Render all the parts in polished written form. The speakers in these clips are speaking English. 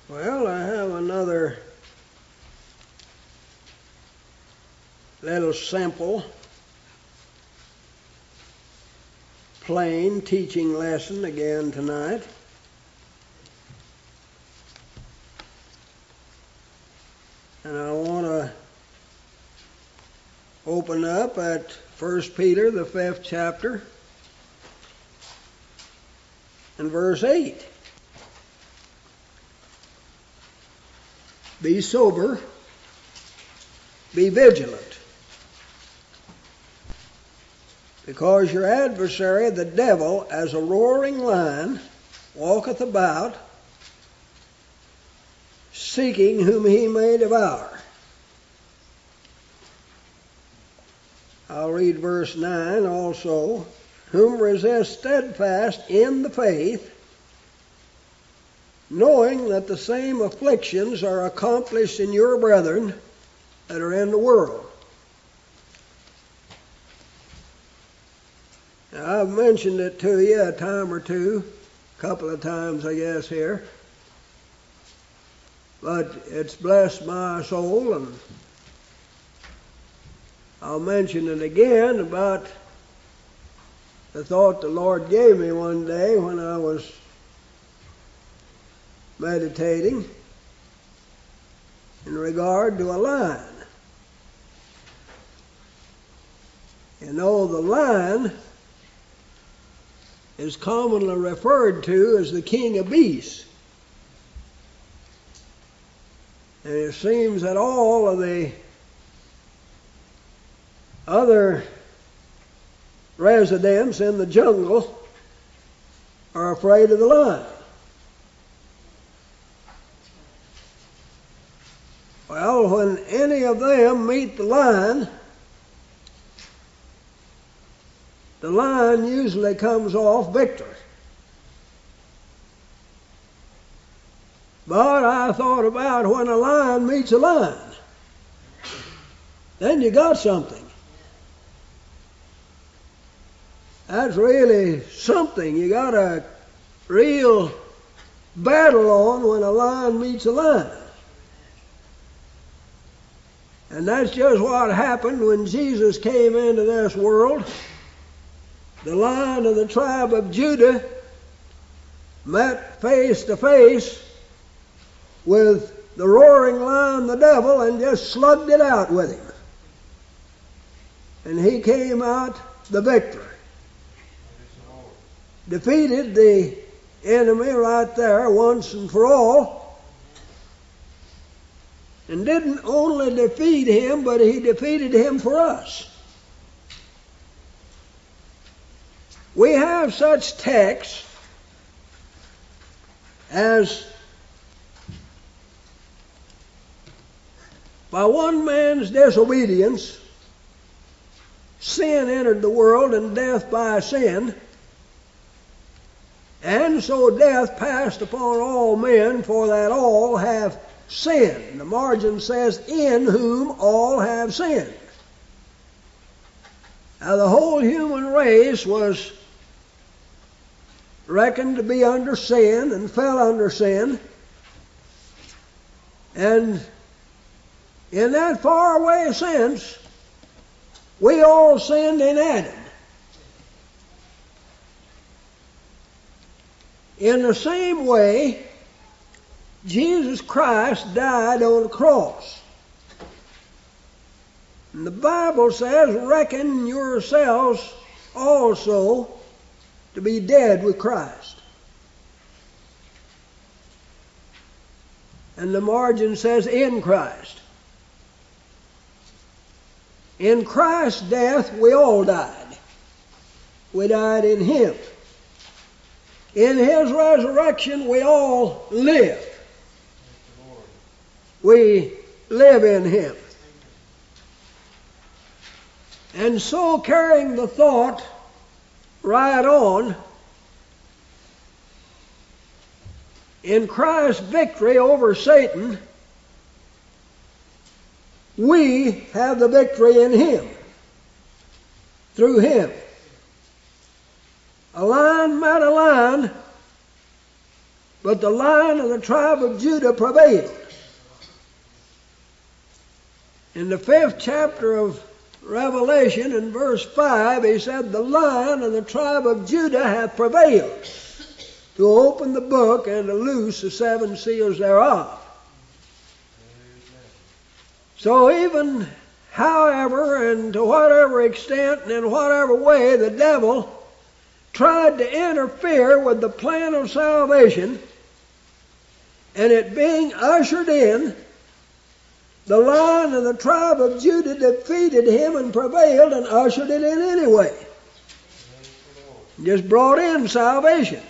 Well, I have another little simple, plain teaching lesson again tonight. And I want to open up at 1 Peter, the 5th chapter, and verse 8. Be sober, be vigilant, because your adversary, the devil, as a roaring lion, walketh about, seeking whom he may devour. I'll read verse 9 also. Whom resist steadfast in the faith, knowing that the same afflictions are accomplished in your brethren that are in the world. Now, I've mentioned it to you a time or two, a couple of times I guess here, but it's blessed my soul, and I'll mention it again about the thought the Lord gave me one day when I was meditating in regard to a lion. You know, the lion is commonly referred to as the king of beasts. And it seems that all of the other residents in the jungle are afraid of the lion. Well, when any of them meet the lion usually comes off victor. But I thought about when a lion meets a lion, then you got something. That's really something. You got a real battle on when a lion meets a lion. And that's just what happened when Jesus came into this world. The Lion of the tribe of Judah met face to face with the roaring lion, the devil, and just slugged it out with him. And he came out the victor. Defeated the enemy right there once and for all. And didn't only defeat him, but he defeated him for us. We have such texts as, by one man's disobedience, sin entered the world, and death by sin. And so death passed upon all men, for that all have sinned. The margin says, in whom all have sinned. Now the whole human race was reckoned to be under sin and fell under sin. And in that faraway sense, we all sinned in Adam. In the same way, Jesus Christ died on the cross. And the Bible says, reckon yourselves also to be dead with Christ. And the margin says, in Christ. In Christ's death, we all died. We died in Him. In His resurrection, we all live. We live in Him. And so, carrying the thought right on, in Christ's victory over Satan, we have the victory in Him, through Him. A lion met a lion, but the Lion of the tribe of Judah prevailed. In the 5th chapter of Revelation, in verse 5, he said, the Lion of the tribe of Judah hath prevailed to open the book and to loose the 7 seals thereof. So even however and to whatever extent and in whatever way the devil tried to interfere with the plan of salvation, and it being ushered in, the Lion of the tribe of Judah defeated him and prevailed and ushered it in anyway. Just brought in salvation.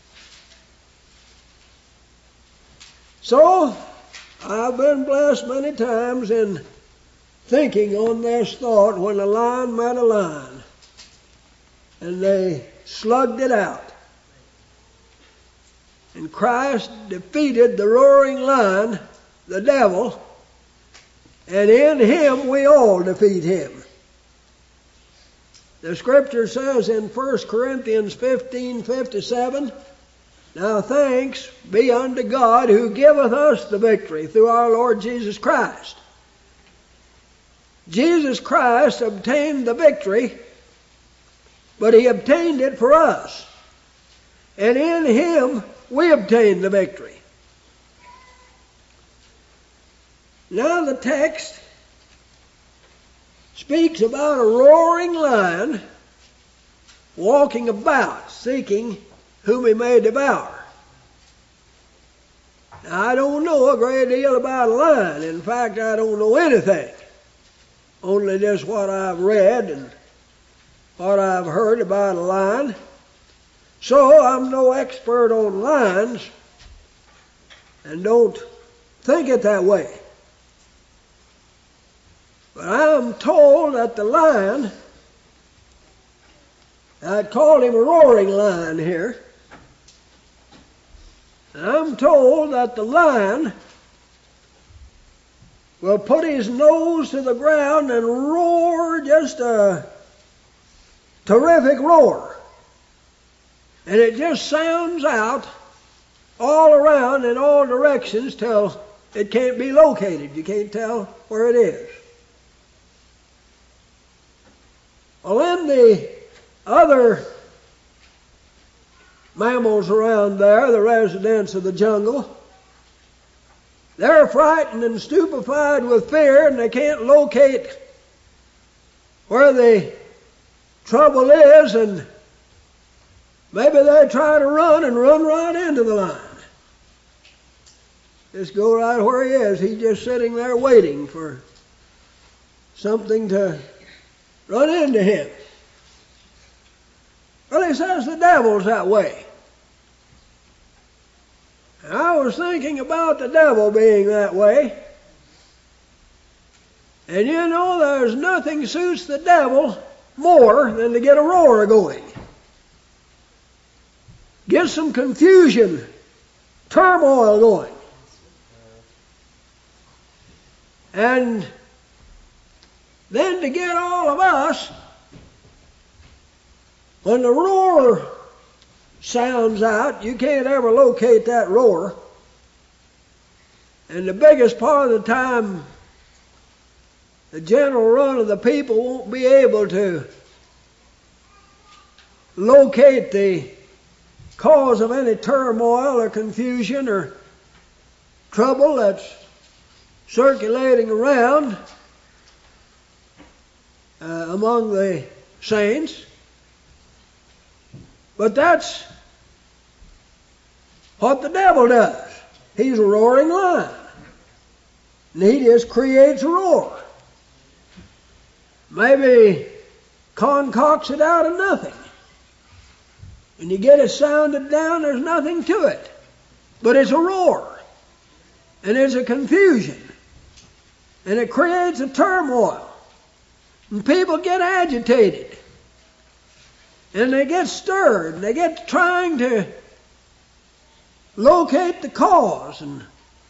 So, I've been blessed many times in thinking on this thought when a lion met a lion and they slugged it out. And Christ defeated the roaring lion, the devil, and in him we all defeat him. The scripture says in 1 Corinthians 15:57, now thanks be unto God who giveth us the victory through our Lord Jesus Christ. Jesus Christ obtained the victory, but he obtained it for us. And in him we obtained the victory. Now the text speaks about a roaring lion walking about, seeking whom he may devour. Now, I don't know a great deal about a lion. In fact, I don't know anything. Only just what I've read and what I've heard about a lion. So I'm no expert on lions and don't think it that way. But I'm told that the lion, I called him a roaring lion here, and I'm told that the lion will put his nose to the ground and roar just a terrific roar. And it just sounds out all around in all directions till it can't be located. You can't tell where it is. Well, in the other mammals around there, the residents of the jungle, they're frightened and stupefied with fear, and they can't locate where the trouble is, and maybe they try to run and run right into the lion. Just go right where he is. He's just sitting there waiting for something to run into him. Well, he says the devil's that way. And I was thinking about the devil being that way. And you know, there's nothing suits the devil more than to get a roar going. Get some confusion, turmoil going. And then to get all of us, when the roar sounds out, you can't ever locate that roar. And the biggest part of the time, the general run of the people won't be able to locate the cause of any turmoil or confusion or trouble that's circulating around among the saints. But that's what the devil does. He's a roaring lion. And he just creates a roar. Maybe concocts it out of nothing. And you get it sounded down, there's nothing to it. But it's a roar. And it's a confusion. And it creates a turmoil. And people get agitated. And they get stirred. And they get trying to locate the cause and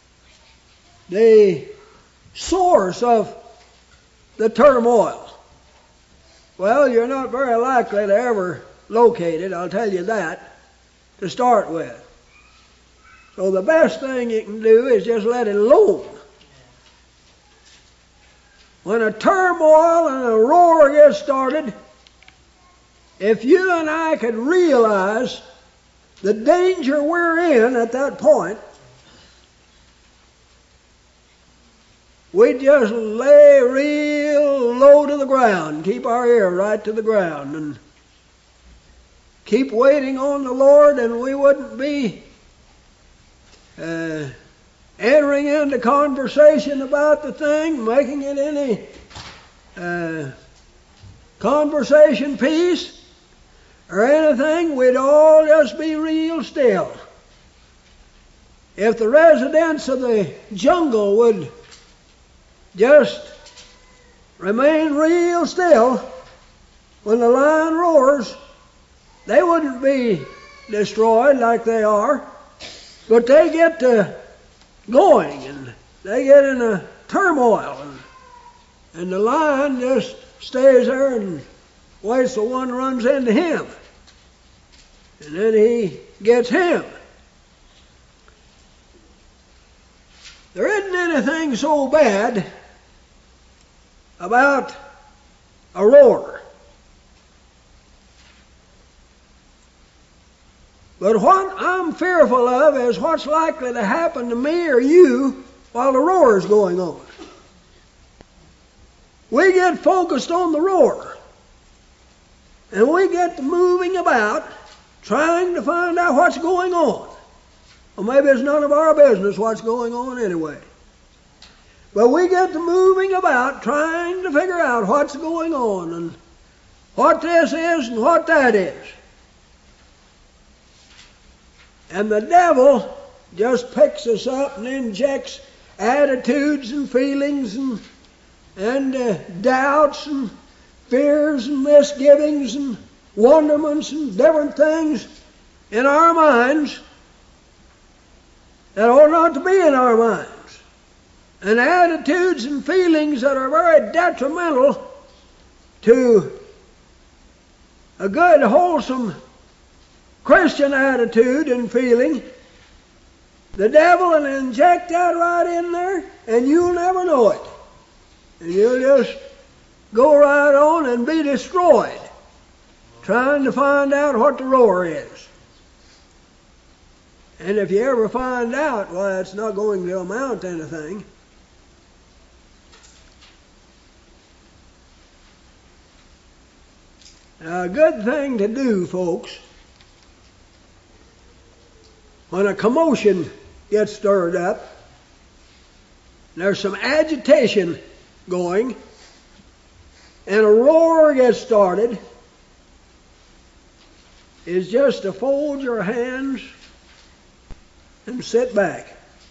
the source of the turmoil. Well, you're not very likely to ever locate it, I'll tell you that, to start with. So the best thing you can do is just let it alone. When a turmoil and a roar gets started, if you and I could realize the danger we're in at that point, we'd just lay real low to the ground, keep our ear right to the ground, and keep waiting on the Lord, and we wouldn't be entering into conversation about the thing, making it any conversation piece or anything. We'd all just be real still. If the residents of the jungle would just remain real still when the lion roars, they wouldn't be destroyed like they are. But they get to going, and they get in a turmoil, and the lion just stays there and waits till one runs into him, and then he gets him. There isn't anything so bad about a roar. But what I'm fearful of is what's likely to happen to me or you while the roar is going on. We get focused on the roar, and we get to moving about trying to find out what's going on. Well, maybe it's none of our business what's going on anyway. But we get to moving about trying to figure out what's going on and what this is and what that is. And the devil just picks us up and injects attitudes and feelings and doubts and fears and misgivings and wonderments and different things in our minds that ought not to be in our minds. And attitudes and feelings that are very detrimental to a good, wholesome Christian attitude and feeling. The devil will inject that right in there, and you'll never know it. And you'll just go right on and be destroyed trying to find out what the roar is. And if you ever find out, well, it's not going to amount to anything. Now, a good thing to do, folks, when a commotion gets stirred up, there's some agitation going, and a roar gets started, is just to fold your hands and sit back.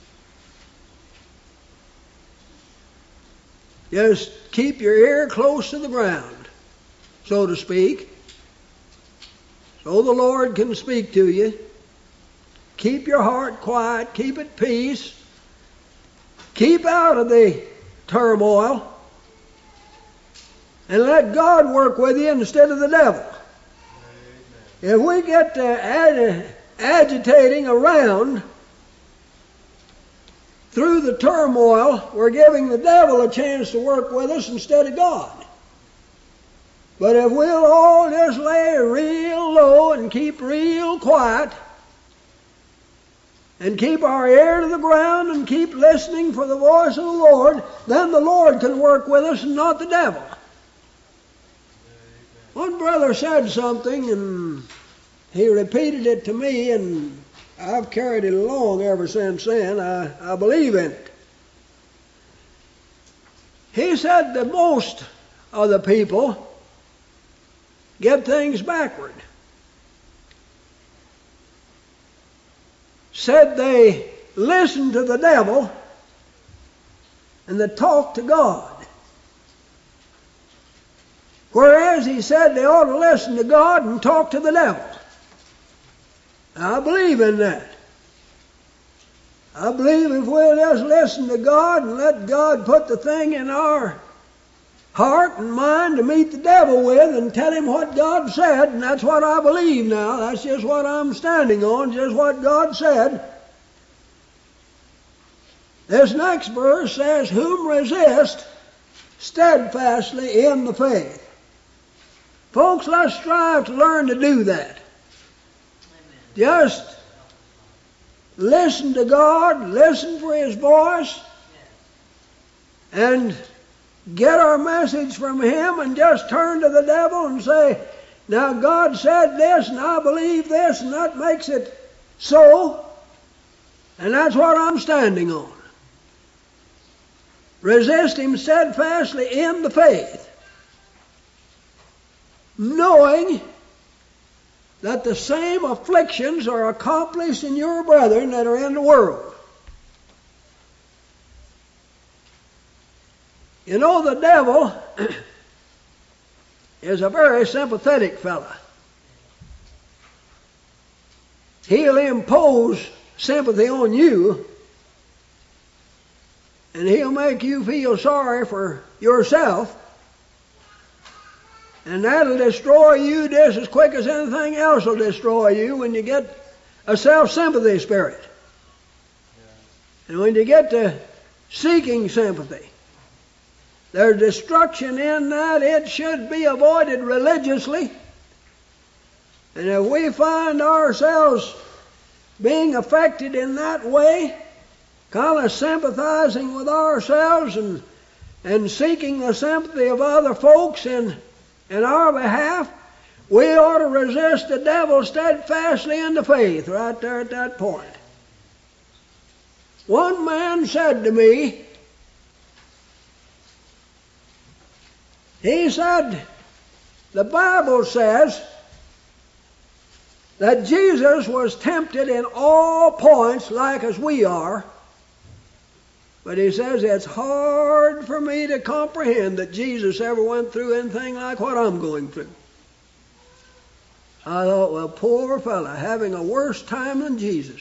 Just keep your ear close to the ground, so to speak, so the Lord can speak to you. Keep your heart quiet, keep at peace, keep out of the turmoil, and let God work with you instead of the devil. Amen. If we get to agitating around through the turmoil, we're giving the devil a chance to work with us instead of God. But if we'll all just lay real low and keep real quiet, and keep our ear to the ground and keep listening for the voice of the Lord, then the Lord can work with us and not the devil. One brother said something, and he repeated it to me, and I've carried it along ever since then. I believe in it. He said that most of the people get things backward. Said they listen to the devil and they talk to God. Whereas he said they ought to listen to God and talk to the devil. I believe in that. I believe if we'll just listen to God and let God put the thing in our heart and mind to meet the devil with and tell him what God said, and that's what I believe now. That's just what I'm standing on, just what God said. This next verse says, whom resist steadfastly in the faith. Folks, let's strive to learn to do that. Just listen to God, listen for His voice, and get our message from Him, and just turn to the devil and say, now God said this, and I believe this, and that makes it so, and that's what I'm standing on. Resist him steadfastly in the faith, knowing that the same afflictions are accomplished in your brethren that are in the world. You know, the devil is a very sympathetic fella. He'll impose sympathy on you, and he'll make you feel sorry for yourself, and that'll destroy you just as quick as anything else will destroy you when you get a self-sympathy spirit. And when you get to seeking sympathy, there's destruction in that. It should be avoided religiously. And if we find ourselves being affected in that way, kind of sympathizing with ourselves and seeking the sympathy of other folks in our behalf, we ought to resist the devil steadfastly in the faith right there at that point. One man said to me, he said, the Bible says that Jesus was tempted in all points like as we are, but he says it's hard for me to comprehend that Jesus ever went through anything like what I'm going through. I thought, well, poor fella, having a worse time than Jesus.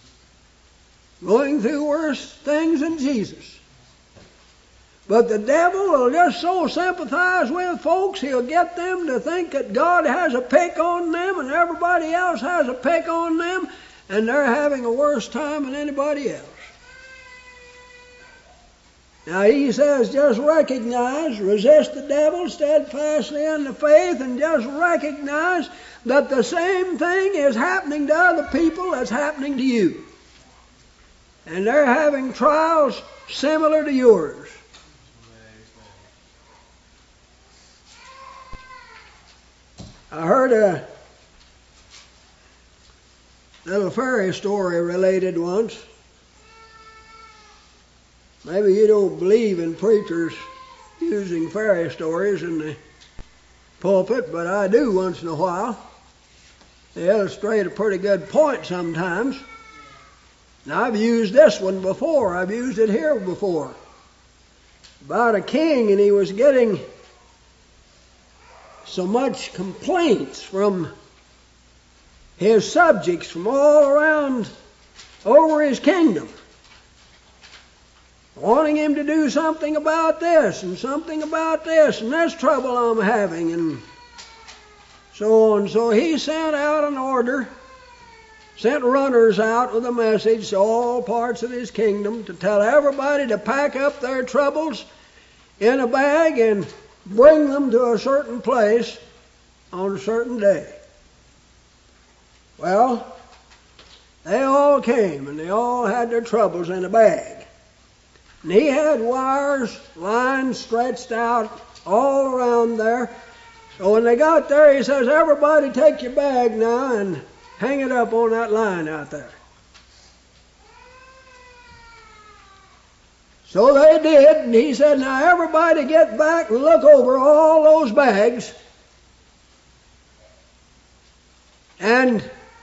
Going through worse things than Jesus. But the devil will just so sympathize with folks, he'll get them to think that God has a pick on them and everybody else has a pick on them, and they're having a worse time than anybody else. Now he says, just recognize, resist the devil steadfastly in the faith, and just recognize that the same thing is happening to other people that's happening to you. And they're having trials similar to yours. I heard a little fairy story related once. Maybe you don't believe in preachers using fairy stories in the pulpit, but I do once in a while. They illustrate a pretty good point sometimes. Now, I've used this one before. I've used it here before. About a king, and he was getting so much complaints from his subjects from all around over his kingdom, wanting him to do something about this and something about this and this trouble I'm having and so on. So he sent out an order, sent runners out with a message to all parts of his kingdom to tell everybody to pack up their troubles in a bag and bring them to a certain place on a certain day. Well, they all came and they all had their troubles in a bag. And he had lines stretched out all around there. So when they got there, he says, everybody take your bag now and hang it up on that line out there. So they did, and he said, now everybody get back and look over all those bags. And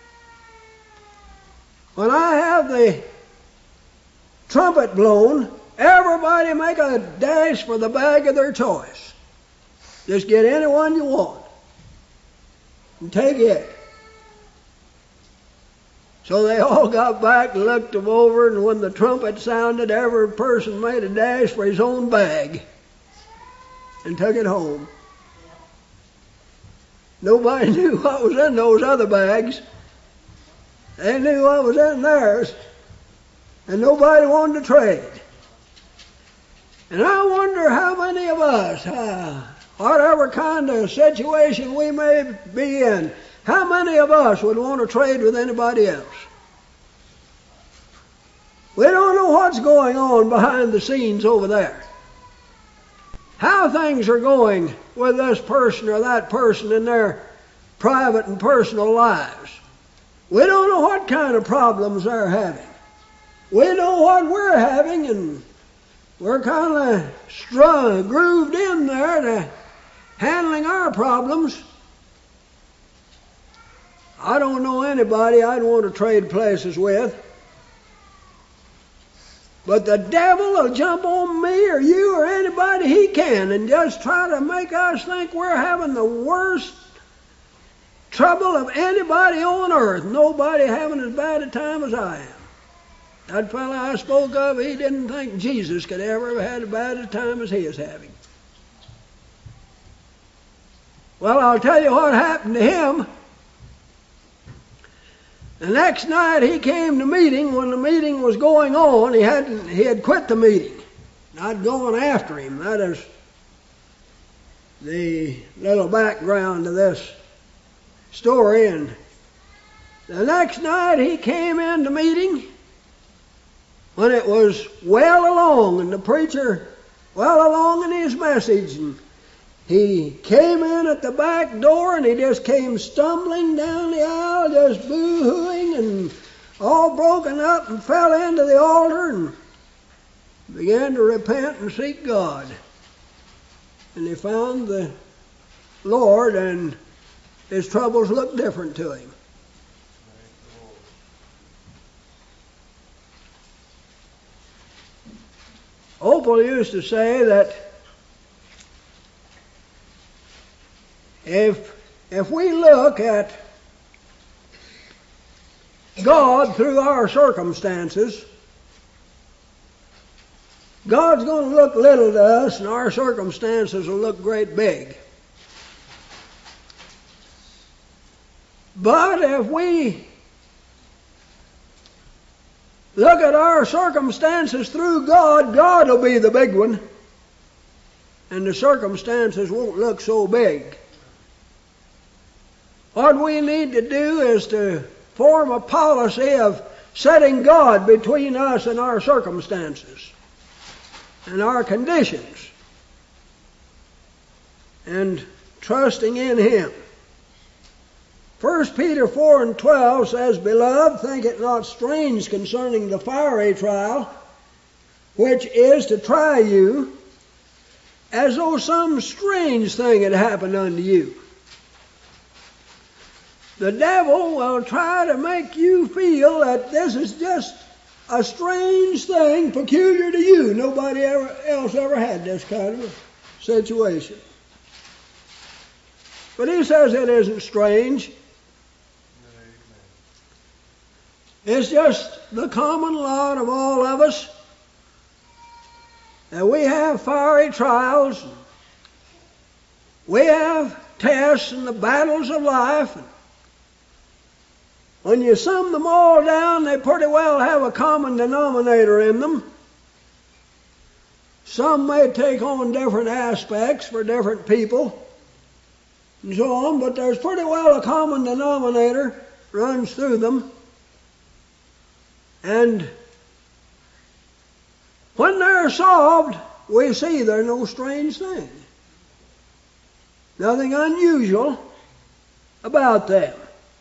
when I have the trumpet blown, everybody make a dash for the bag of their choice. Just get any one you want and take it. So they all got back and looked them over, and when the trumpet sounded, every person made a dash for his own bag and took it home. Nobody knew what was in those other bags. They knew what was in theirs. and nobody wanted to trade. And I wonder how many of us, whatever kind of situation we may be in, how many of us would want to trade with anybody else? We don't know what's going on behind the scenes over there. How things are going with this person or that person in their private and personal lives. We don't know what kind of problems they're having. We know what we're having, and we're kind of grooved in there to handling our problems. I don't know anybody I'd want to trade places with. But the devil will jump on me or you or anybody he can and just try to make us think we're having the worst trouble of anybody on earth. Nobody having as bad a time as I am. That fellow I spoke of, he didn't think Jesus could ever have had as bad a time as he is having. Well, I'll tell you what happened to him. The next night he came to meeting. When the meeting was going on, he had quit the meeting. Not going after him. That is the little background to this story. And the next night he came in the meeting when it was well along, and the preacher well along in his message, and he came in at the back door, and he just came stumbling down the aisle, just boo-hooing and all broken up, and fell into the altar and began to repent and seek God. And he found the Lord, and his troubles looked different to him. Opal used to say that if we look at God through our circumstances, God's going to look little to us, and our circumstances will look great big. But if we look at our circumstances through God, God will be the big one, and the circumstances won't look so big. What we need to do is to form a policy of setting God between us and our circumstances and our conditions, and trusting in Him. 1 Peter 4:12 says, "Beloved, think it not strange concerning the fiery trial, which is to try you, as though some strange thing had happened unto you." The devil will try to make you feel that this is just a strange thing peculiar to you. Nobody else ever had this kind of a situation. But he says it isn't strange. It's just the common lot of all of us, that we have fiery trials, we have tests and the battles of life. When you sum them all down, they pretty well have a common denominator in them. Some may take on different aspects for different people, and so on, but there's pretty well a common denominator runs through them. And when they're solved, we see they're no strange thing. Nothing unusual about them.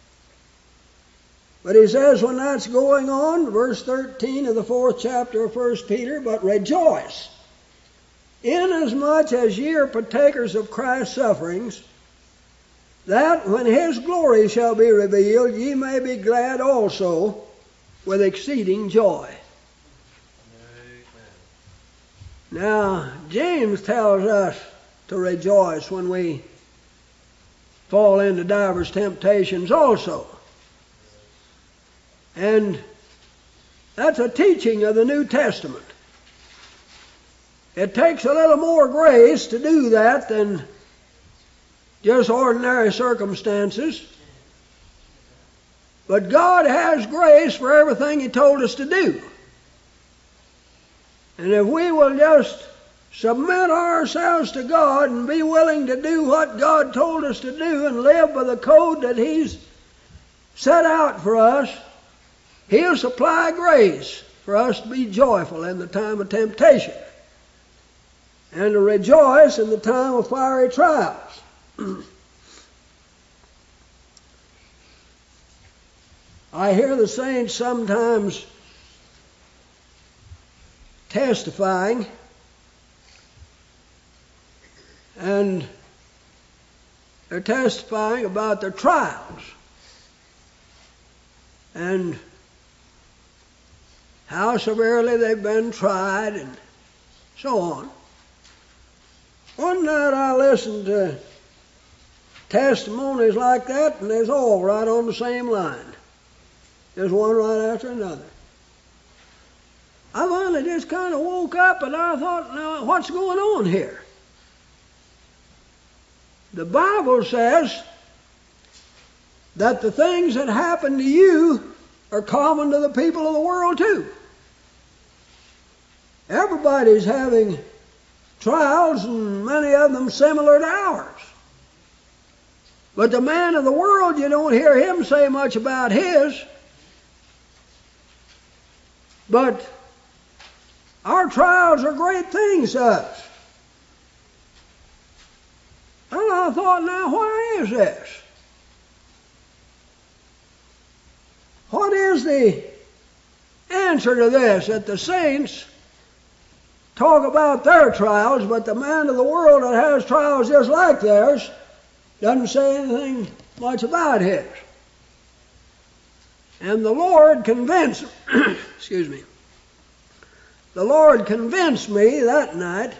But he says when that's going on, verse 13 of the 4th chapter of 1 Peter, "But rejoice, inasmuch as ye are partakers of Christ's sufferings, that when His glory shall be revealed, ye may be glad also with exceeding joy." Amen. Now, James tells us to rejoice when we fall into divers temptations also. And that's a teaching of the New Testament. It takes a little more grace to do that than just ordinary circumstances. But God has grace for everything He told us to do. And if we will just submit ourselves to God and be willing to do what God told us to do and live by the code that He's set out for us, He'll supply grace for us to be joyful in the time of temptation and to rejoice in the time of fiery trials. I hear the saints sometimes testifying, and they're testifying about their trials and how severely they've been tried and so on. One night I listened to testimonies like that, and they're all right on the same line. There's one right after another. I finally just kind of woke up and I thought, now what's going on here? The Bible says that the things that happen to you are common to the people of the world too. Everybody's having trials, and many of them similar to ours. But the man of the world, you don't hear him say much about his. But our trials are great things to us. And I thought, now why is this? What is the answer to this? That the saints talk about their trials, but the man of the world that has trials just like theirs doesn't say anything much about his. And the Lord convinced excuse me. The Lord convinced me that night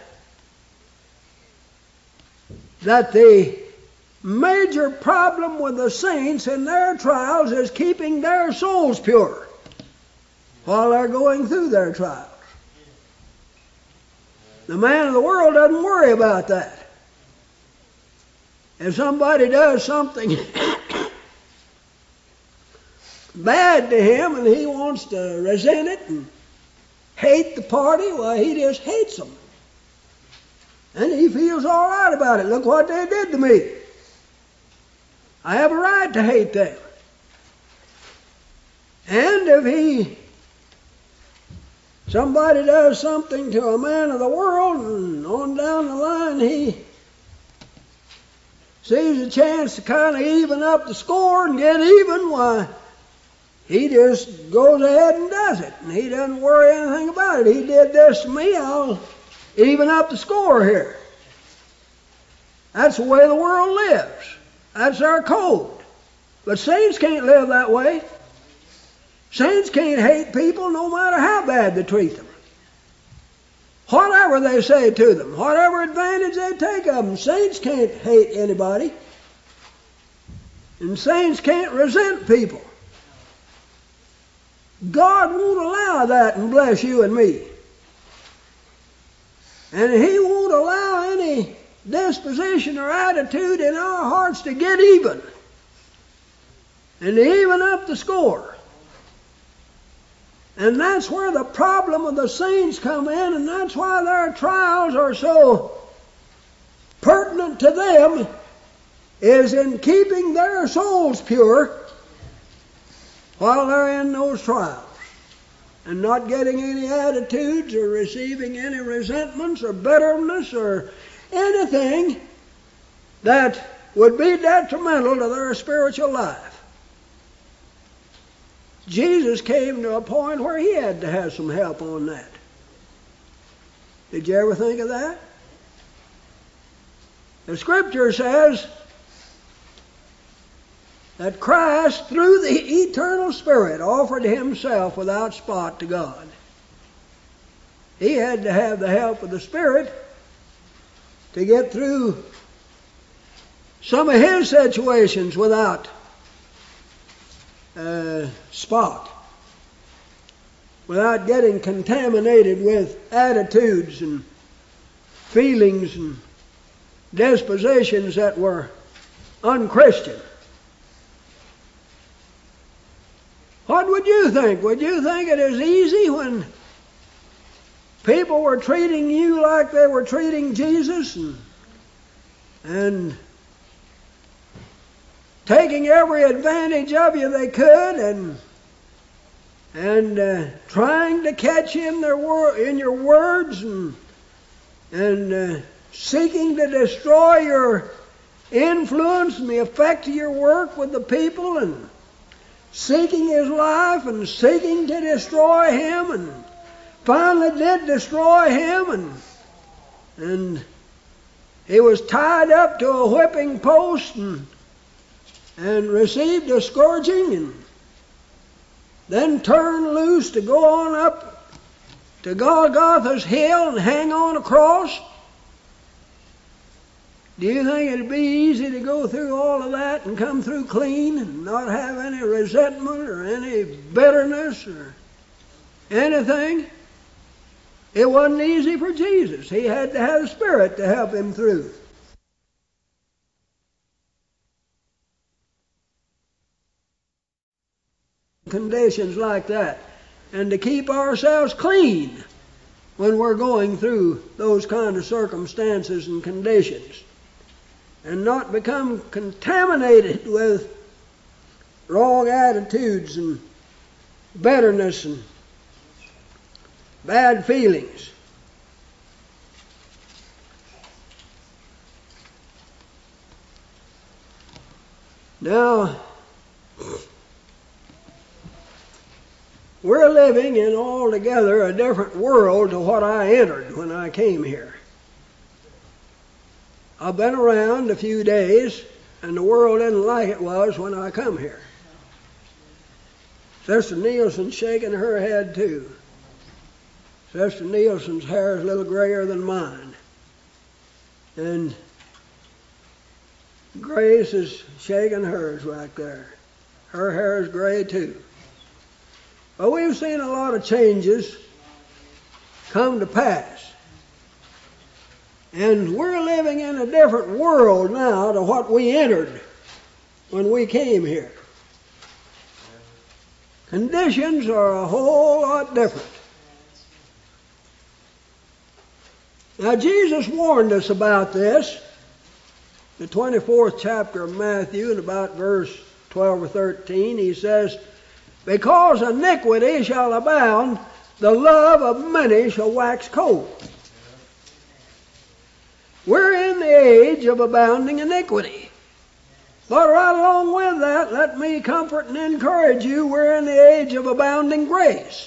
that the major problem with the saints in their trials is keeping their souls pure while they're going through their trials. The man of the world doesn't worry about that. If somebody does something bad to him and he wants to resent it and hate the party, well, he just hates them. And he feels all right about it. Look what they did to me. I have a right to hate them. And if somebody does something to a man of the world, and on down the line he sees a chance to kind of even up the score and get even, why, he just goes ahead and does it. And he doesn't worry anything about it. He did this to me, I'll even up the score here. That's the way the world lives. That's our code. But saints can't live that way. Saints can't hate people no matter how bad they treat them. Whatever they say to them, whatever advantage they take of them, saints can't hate anybody. And saints can't resent people. God won't allow that and bless you and me. And He won't allow any disposition or attitude in our hearts to get even and to even up the score. And that's where the problem of the saints come in, and that's why their trials are so pertinent to them, is in keeping their souls pure while they're in those trials, and not getting any attitudes or receiving any resentments or bitterness or anything that would be detrimental to their spiritual life. Jesus came to a point where He had to have some help on that. Did you ever think of that? The Scripture says that Christ, through the eternal Spirit, offered Himself without spot to God. He had to have the help of the Spirit to get through some of His situations without spot, without getting contaminated with attitudes and feelings and dispositions that were unchristian. What would you think? Would you think it is easy when people were treating you like they were treating Jesus, and taking every advantage of you they could, and trying to catch you in your words, and seeking to destroy your influence and the effect of your work with the people, and seeking his life and seeking to destroy him, and finally did destroy him, and he was tied up to a whipping post and received a scourging, and then turned loose to go on up to Golgotha's hill and hang on a cross. Do you think it'd be easy to go through all of that and come through clean and not have any resentment or any bitterness or anything? It wasn't easy for Jesus. He had to have the Spirit to help him through. Conditions like that, and to keep ourselves clean when we're going through those kind of circumstances and conditions, and not become contaminated with wrong attitudes and bitterness and bad feelings. Now, we're living in altogether a different world to what I entered when I came here. I've been around a few days, and the world isn't like it was when I come here. Sister Nielsen's shaking her head too. Sister Nielsen's hair is a little grayer than mine. And Grace is shaking hers right there. Her hair is gray too. But we've seen a lot of changes come to pass. And we're living in a different world now to what we entered when we came here. Conditions are a whole lot different. Now, Jesus warned us about this, the 24th chapter of Matthew, and about verse 12 or 13, he says, "Because iniquity shall abound, the love of many shall wax cold." We're in the age of abounding iniquity. But right along with that, let me comfort and encourage you, we're in the age of abounding grace.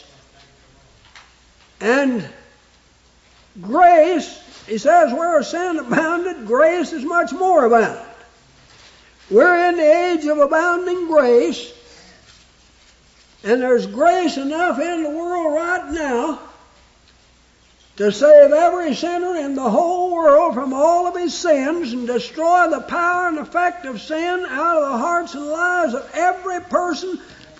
And grace, he says, where sin abounded, grace is much more abound. We're in the age of abounding grace, and there's grace enough in the world right now to save every sinner in the whole world from all of his sins and destroy the power and effect of sin out of the hearts and lives of every person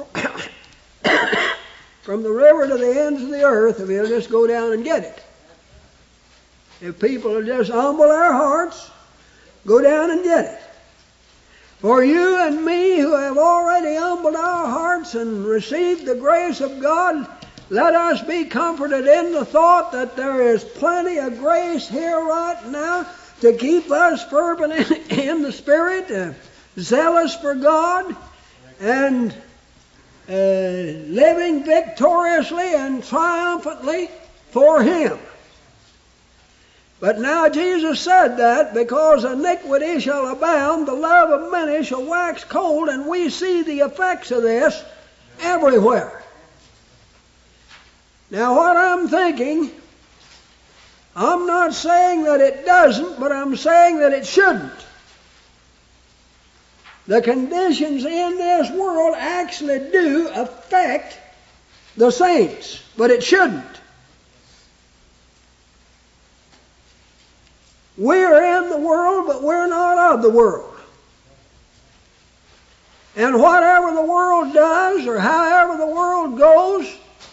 from the river to the ends of the earth, if he'll just go down and get it. If people will just humble their hearts, go down and get it. For you and me who have already humbled our hearts and received the grace of God, let us be comforted in the thought that there is plenty of grace here right now to keep us fervent in the Spirit, zealous for God, and living victoriously and triumphantly for Him. But now Jesus said that because iniquity shall abound, the love of many shall wax cold, and we see the effects of this everywhere. Now what I'm thinking, I'm not saying that it doesn't, but I'm saying that it shouldn't. The conditions in this world actually do affect the saints, but it shouldn't. We're in the world, but we're not of the world. And whatever the world does, or however the world goes,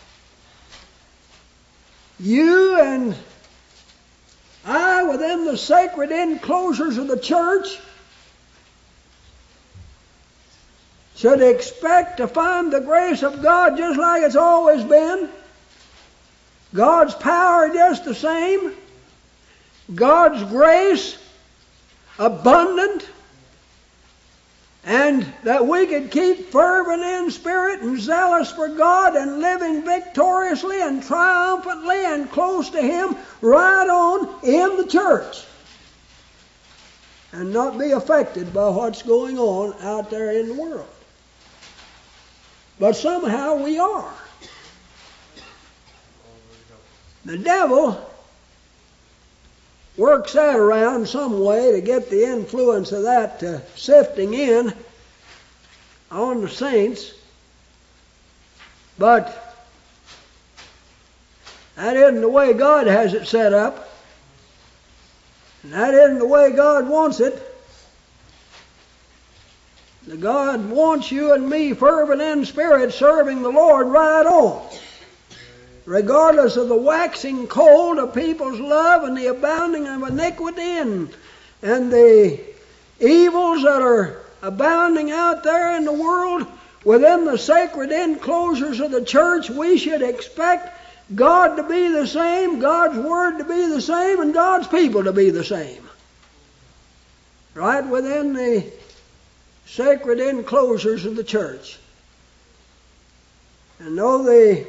you and I, within the sacred enclosures of the church, should expect to find the grace of God just like it's always been. God's power just the same. God's grace abundant. And that we could keep fervent in spirit and zealous for God and living victoriously and triumphantly and close to Him right on in the church. And not be affected by what's going on out there in the world. But somehow we are. The devil works that around some way to get the influence of that sifting in on the saints. But that isn't the way God has it set up. And that isn't the way God wants it. God wants you and me fervent in spirit, serving the Lord right on. Regardless of the waxing cold of people's love and the abounding of iniquity and the evils that are abounding out there in the world, within the sacred enclosures of the church, we should expect God to be the same, God's Word to be the same, and God's people to be the same. Right within the sacred enclosures of the church. And though the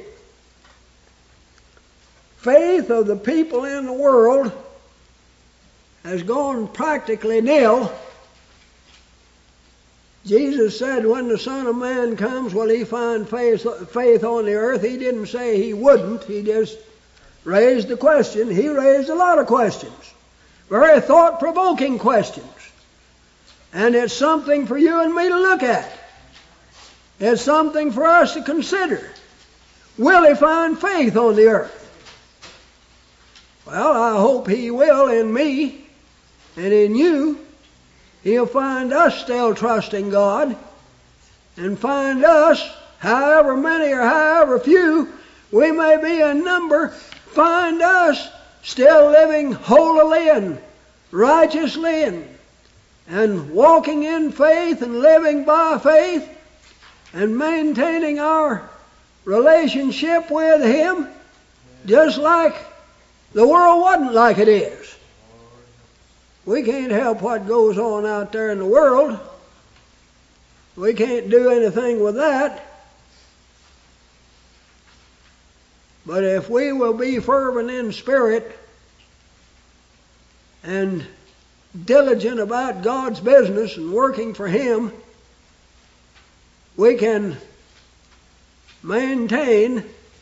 faith of the people in the world has gone practically nil, Jesus said when the Son of Man comes, will He find faith on the earth? He didn't say He wouldn't. He just raised the question. He raised a lot of questions. Very thought-provoking questions. And it's something for you and me to look at. It's something for us to consider. Will He find faith on the earth? Well, I hope He will in me and in you. He'll find us still trusting God and find us, however many or however few we may be in number, find us still living holily and righteously and walking in faith and living by faith and maintaining our relationship with Him just like the world wasn't like it is. We can't help what goes on out there in the world. We can't do anything with that. But if we will be fervent in spirit and diligent about God's business and working for Him, we can maintain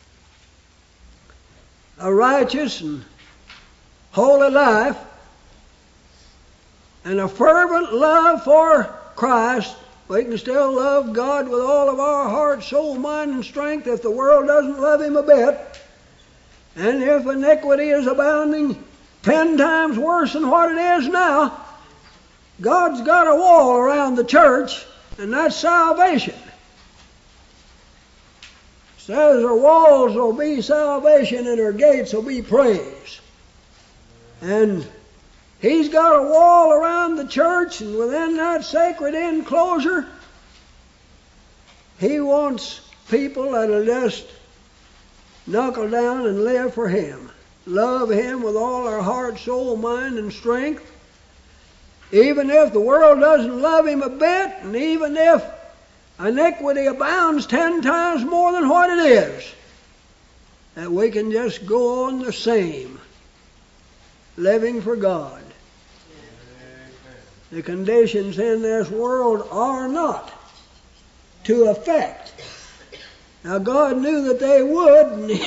a righteous and holy life and a fervent love for Christ. We can still love God with all of our heart, soul, mind, and strength if the world doesn't love Him a bit. And if iniquity is abounding 10 times worse than what it is now, God's got a wall around the church, and that's salvation. It says her walls will be salvation and her gates will be praise. And He's got a wall around the church, and within that sacred enclosure, He wants people that'll just knuckle down and live for Him. Love Him with all our heart, soul, mind, and strength. Even if the world doesn't love Him a bit, and even if iniquity abounds 10 times more than what it is, that we can just go on the same, living for God. The conditions in this world are not to affect. Now God knew that they would,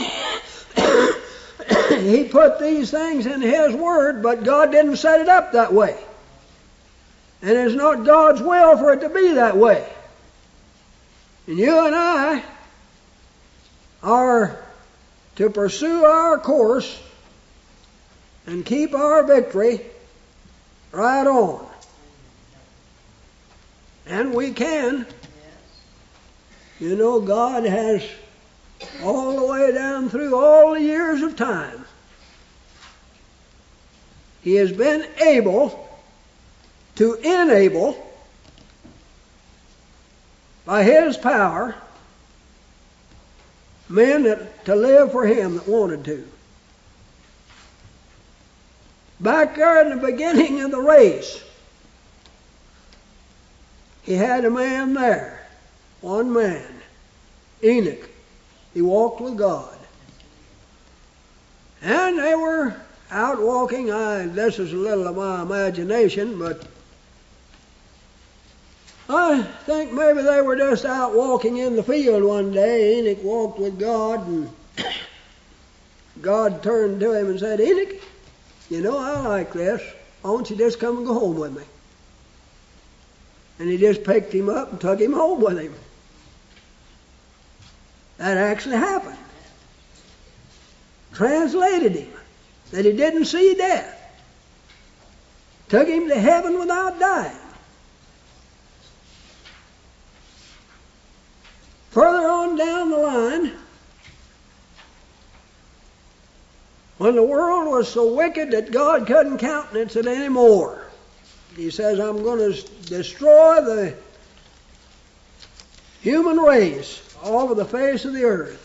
and He put these things in His Word, but God didn't set it up that way. And it's not God's will for it to be that way. And you and I are to pursue our course and keep our victory right on. And we can. You know, God has all the way down through all the years of time, He has been able to enable by His power men to live for him that wanted to. Back there in the beginning of the race, he had a man there, one man, Enoch. He walked with God. And they were out walking. This is a little of my imagination, but I think maybe they were just out walking in the field one day. Enoch walked with God, and God turned to him and said, Enoch, you know, I like this. Why don't you just come and go home with me? And he just picked him up and took him home with him. That actually happened. Translated him, that he didn't see death. Took him to heaven without dying. Further on down the line, when the world was so wicked that God couldn't countenance it anymore, he says, I'm going to destroy the human race all over the face of the earth.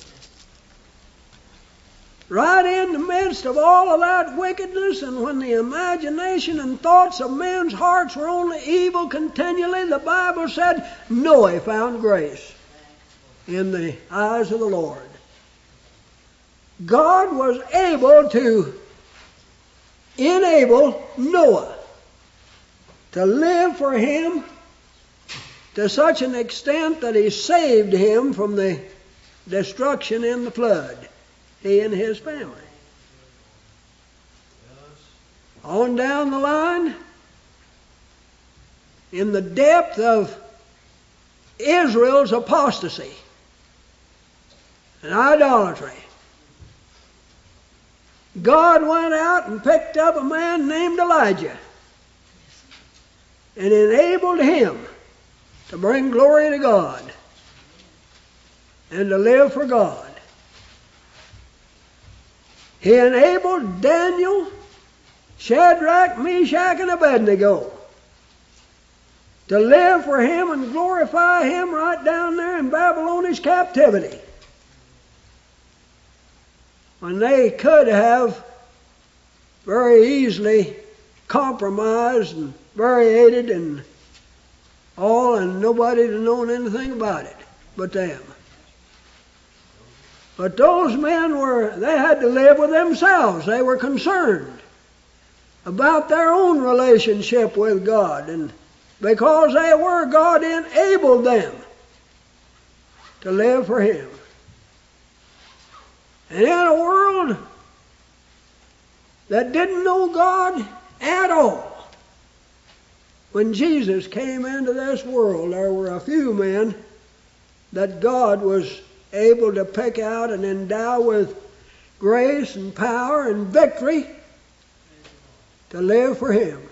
Right in the midst of all of that wickedness, and when the imagination and thoughts of men's hearts were only evil continually, the Bible said Noah found grace in the eyes of the Lord. God was able to enable Noah to live for him to such an extent that he saved him from the destruction in the flood, he and his family. On down the line, in the depth of Israel's apostasy and idolatry, God went out and picked up a man named Elijah and enabled him to bring glory to God and to live for God. He enabled Daniel, Shadrach, Meshach, and Abednego to live for him and glorify him right down there in Babylonish captivity, when they could have very easily compromised and variated and all, and nobody had known anything about it but them. But those men they had to live with themselves. They were concerned about their own relationship with God, and because they were, God enabled them to live for him. And in a world that didn't know God at all, when Jesus came into this world, there were a few men that God was able to pick out and endow with grace and power and victory to live for him.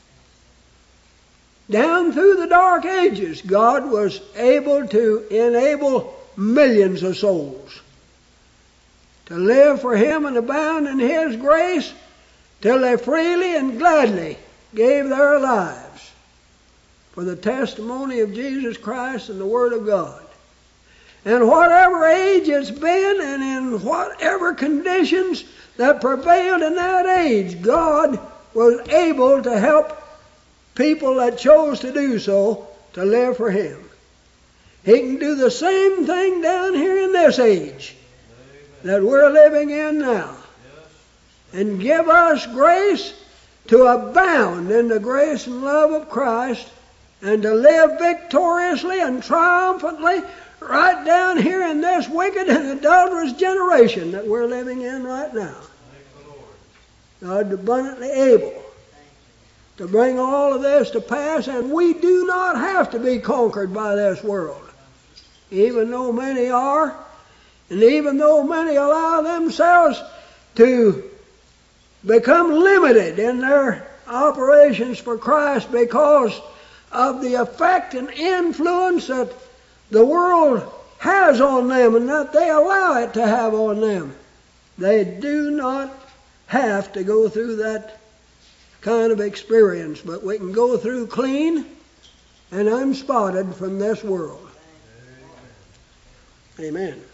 Down through the dark ages, God was able to enable millions of souls to live for him and abound in his grace till they freely and gladly gave their lives for the testimony of Jesus Christ and the Word of God. And whatever age it's been and in whatever conditions that prevailed in that age, God was able to help people that chose to do so to live for him. He can do the same thing down here in this age that we're living in now, and give us grace to abound in the grace and love of Christ and to live victoriously and triumphantly right down here in this wicked and adulterous generation that we're living in right now. God's abundantly able to bring all of this to pass, and we do not have to be conquered by this world, even though many are, and even though many allow themselves to become limited in their operations for Christ because of the effect and influence that the world has on them and that they allow it to have on them. They do not have to go through that kind of experience, but we can go through clean and unspotted from this world. Amen.